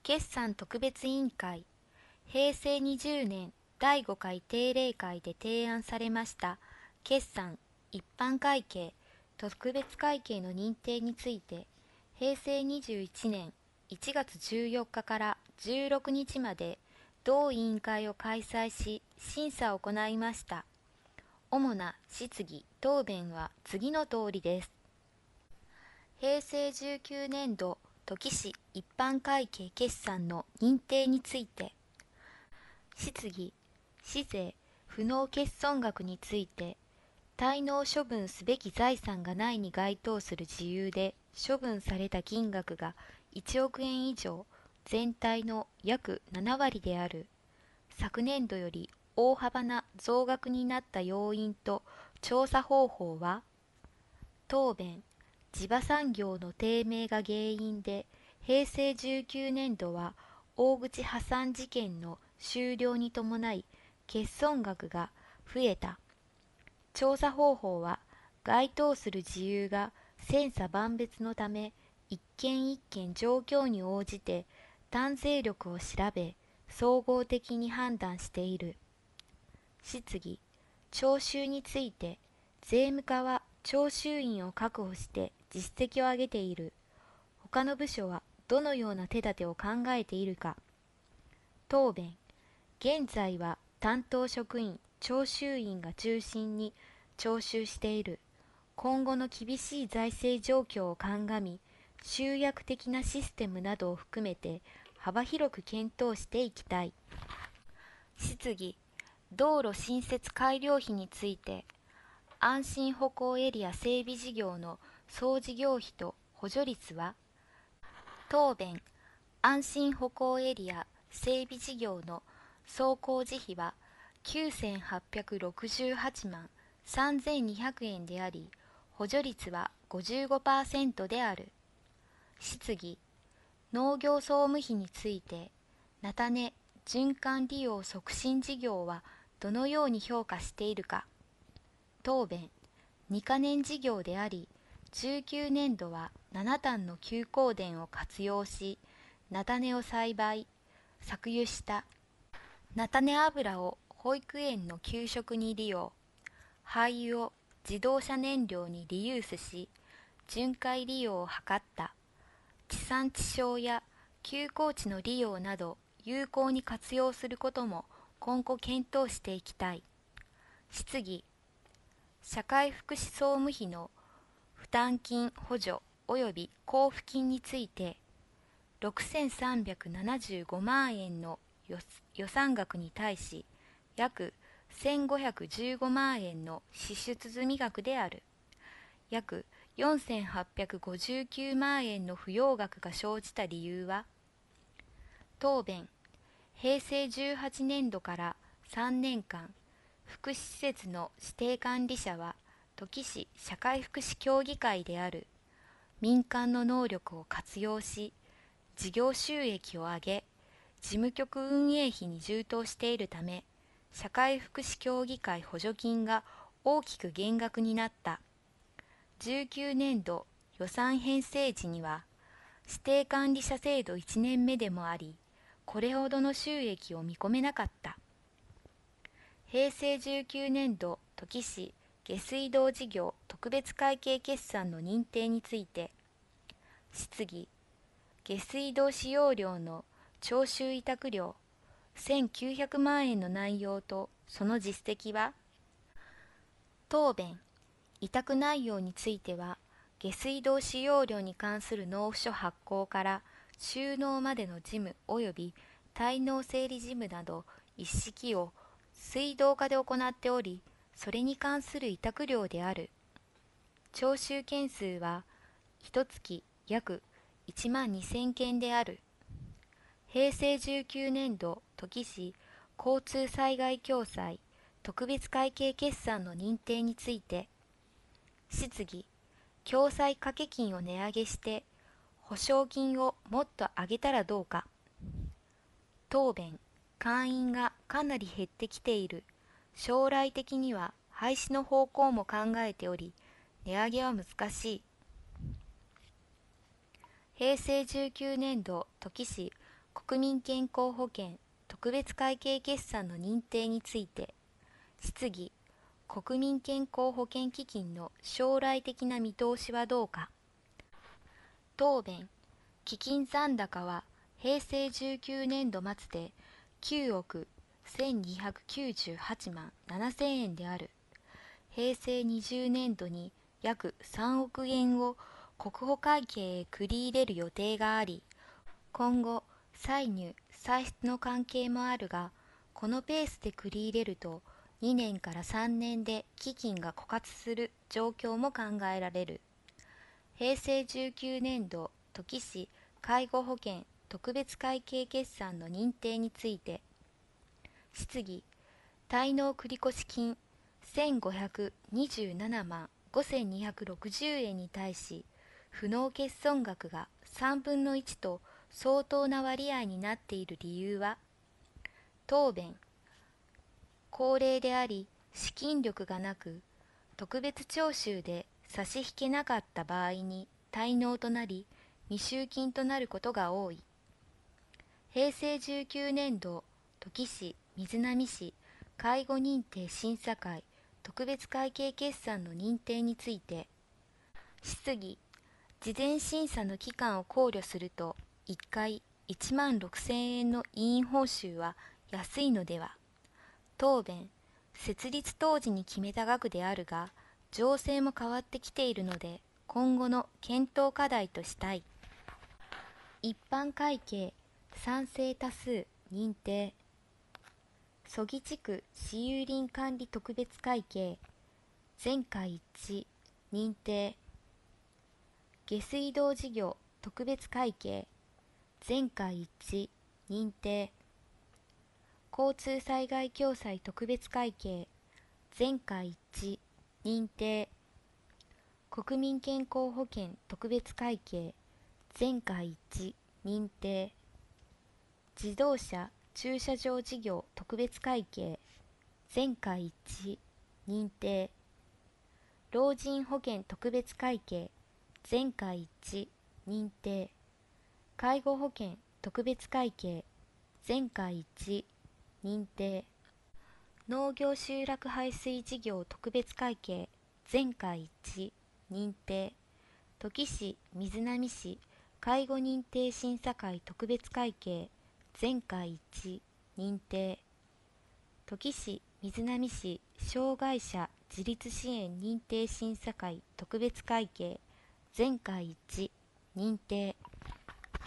決算特別委員会、平成20年第5回定例会で提案されました決算一般会計特別会計の認定について、平成21年1月14日から16日まで同委員会を開催し審査を行いました。主な質疑・答弁は次の通りです。平成19年度土岐市一般会計決算の認定について、質疑、市税不納欠損額について、滞納処分すべき財産がないに該当する事由で処分された金額が1億円以上、全体の約7割である。昨年度より大幅な増額になった要因と調査方法は、答弁、地場産業の低迷が原因で、平成19年度は大口破産事件の終了に伴い欠損額が増えた。調査方法は、該当する事由が千差万別のため、一件一件状況に応じて単税力を調べ、総合的に判断している。質疑、徴収について、税務課は徴収員を確保して実績を上げている。他の部署はどのような手立てを考えているか。答弁、現在は担当職員、徴収員が中心に徴収している。今後の厳しい財政状況を鑑み、集約的なシステムなどを含めて幅広く検討していきたい。質疑、道路新設改良費について、安心歩行エリア整備事業の総事業費と補助率は、答弁、安心歩行エリア整備事業の総工事費は9868万3200円であり、補助率は 55% である。質疑、農業総務費について、菜種循環利用促進事業はどのように評価しているか。答弁、2カ年事業であり、19年度は7単の休耕田を活用し、菜種を栽培、搾油した菜種油を保育園の給食に利用、廃油を自動車燃料にリユースし、巡回利用を図った。地産地消や休耕地の利用など有効に活用することも今後検討していきたい。質疑、社会福祉総務費の負担金補助及び交付金について、6375万円の予算額に対し、約1515万円の支出済額である。約4859万円の不要額が生じた理由は、答弁、平成18年度から3年間、福祉施設の指定管理者は土岐市社会福祉協議会である。民間の能力を活用し、事業収益を上げ、事務局運営費に充当しているため、社会福祉協議会補助金が大きく減額になった。19年度予算編成時には、指定管理者制度1年目でもあり、これほどの収益を見込めなかった。平成19年度土岐市下水道事業特別会計決算の認定について、質疑、下水道使用料の徴収委託料1900万円の内容とその実績は。答弁、委託内容については、下水道使用料に関する納付書発行から収納までの事務及び滞納整理事務など一式を水道課で行っており、それに関する委託料である。徴収件数は1月約1万2000件である。平成19年度土岐市交通災害共済特別会計決算の認定について、質疑、共済掛金を値上げして保証金をもっと上げたらどうか。答弁、会員がかなり減ってきている。将来的には廃止の方向も考えており、値上げは難しい。平成19年度土岐市国民健康保険特別会計決算の認定について、質疑、国民健康保険基金の将来的な見通しはどうか。答弁、基金残高は平成19年度末で9億1298万7000円である。平成20年度に約3億円を国保会計へ繰り入れる予定があり、今後歳入・歳出の関係もあるが、このペースで繰り入れると2年から3年で基金が枯渇する状況も考えられる。平成19年度土岐市介護保険特別会計決算の認定について、質疑、滞納繰越金1527万5260円に対し、不納欠損額が3分の1と相当な割合になっている理由は。答弁、高齢であり資金力がなく、特別徴収で差し引けなかった場合に滞納となり未収金となることが多い。平成19年度土岐市瑞浪市介護認定審査会特別会計決算の認定について、質疑、事前審査の期間を考慮すると1回1万6000円の委員報酬は安いのでは。答弁、設立当時に決めた額であるが、情勢も変わってきているので今後の検討課題としたい。一般会計賛成多数認定。曽木地区私有林管理特別会計全会一致認定。下水道事業特別会計全会一致認定。交通災害共済特別会計全会一致認定。国民健康保険特別会計全会一致認定。自動車駐車場事業特別会計全会一致認定。老人保険特別会計全会一致認定。介護保険特別会計全会一致認定。農業集落排水事業特別会計全会一致認定。土岐市瑞浪市介護認定審査会特別会計全会一致認定。土岐市瑞浪市障害者自立支援認定審査会特別会計全会一致認定。